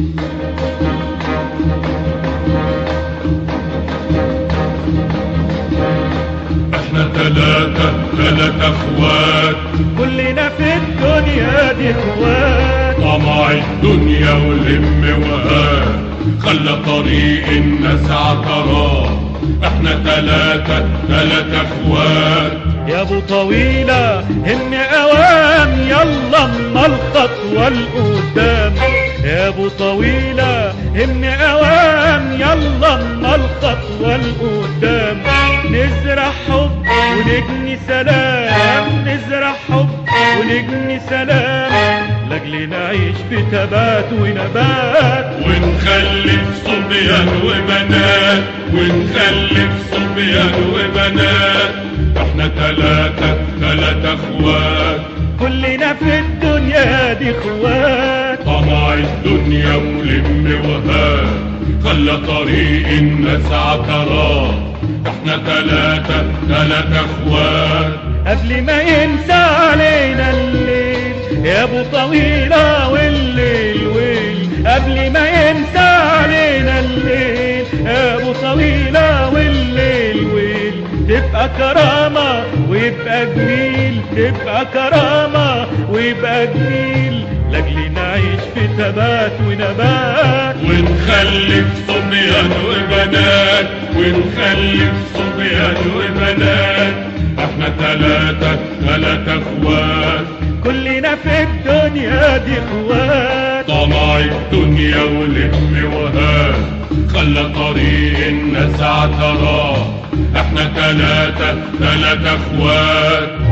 احنا تلاتة اخوات، كلنا في الدنيا دي اخوات. طمع الدنيا ولم وهات خلى طريق الناس عطرات. احنا تلاتة اخوات. يا ابو طويلة هم اوام، يلا اما الخطوة لقدام. يا ابو طويلة هم اوام، يلا اما الخطوة لقدام. نزرع حب ونجني سلام، نزرع حب ونجني سلام، لاجل نعيش في تبات ونبات. ونخلف صبيان وبنات، ونخلف صبيان وبنات. احنا تلاتة اخوات، كلنا في الدنيا دي اخوات. طمع الدنيا ولم وهات خلى طريق الناس عطرات. احنا تلاتة اخوات. قبل ما ينسى علينا الليل يا ابو طويلة والليل ويل، قبل ما ينسى علينا الليل يا ابو طويلة والليل ويل. تبقى كرامة ويبقى جميل، تبقى كرامة ويبقى جميل، لاجل نعيش في تبات ونبات. ونخلف صبيان وبنات، ونخلف صبيان وبنات. احنا تلاتة اخوات، كلنا في الدنيا دي اخوات. طمع الدنيا ولم وهات خلى طريق الناس عطرات. احنا تلاتة اخوات.